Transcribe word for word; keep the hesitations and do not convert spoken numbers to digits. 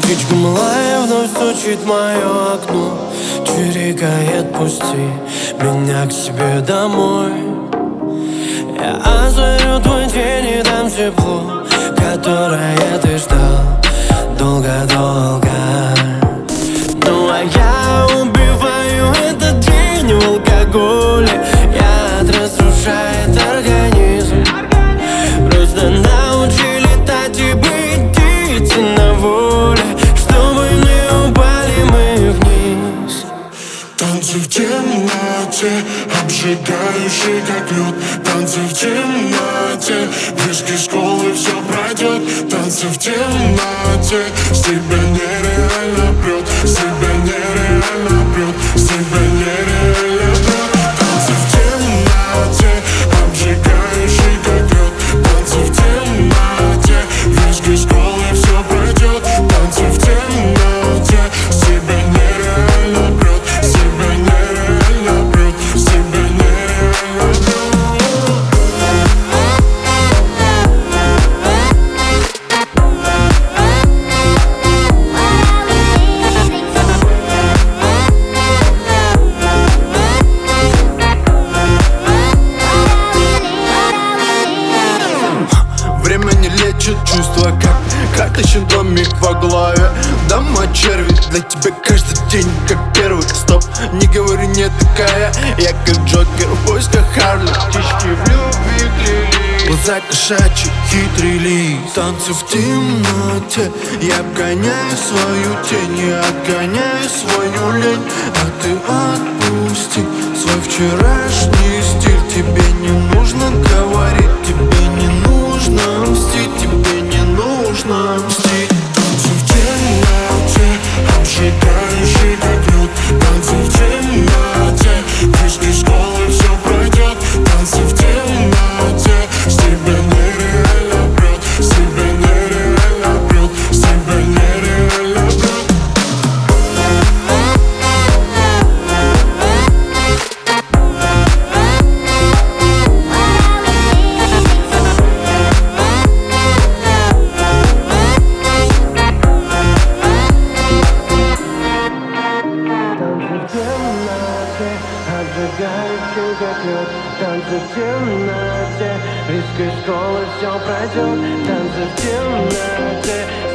Птичка малая вновь стучит в мое окно, чирикает: пусти меня к себе домой. Я озарю твой день и дам тепло, которое ты ждал долго-долго. Ну а я убиваю этот день в алкоголе. Яд разрушает организм. Просто научи летать и быть птицей на воле, чтобы не упали мы вниз. Танцы в темноте, обжигающий как лед. Танцы в темноте, вышки школы, все пройдет. Танцы в темноте, с тебя нереально прет, с тебя нереально прет, с тебя нереально прет. Танцы в темноте, обжигающий как лед. Танцы в темноте, вышки школы, все пройдет. Танцы в темноте, с тебя нереально прет, с тебя нереально прет, с тебя нереально прет. Время не лечит чувства, как карточный домик во главе. Дома черви, для тебя каждый день как первый. Стоп, не говори, не такая. Я как Джокер в поисках Харли. Птички в любви клялись, глаза кошачьи, хитрый лис. Танцы в темноте, я обгоняю свою тень, я отгоняю свою лень. А ты отпусти свой вчерашний стиль. Тебе не нужно говорить, тебе не нужно мстить, тебе не нужно мстить. Танцы в темноте, обжигающий как лед. Танцы в темноте, вышки школы, все пройдет. Танцы в темноте, с тебя нереально прет, с тебя нереально прет, с тебя нереально прет. Обжигающий как лед. Танцы в темноте, виски школы, все пройдет. Танцы в темноте,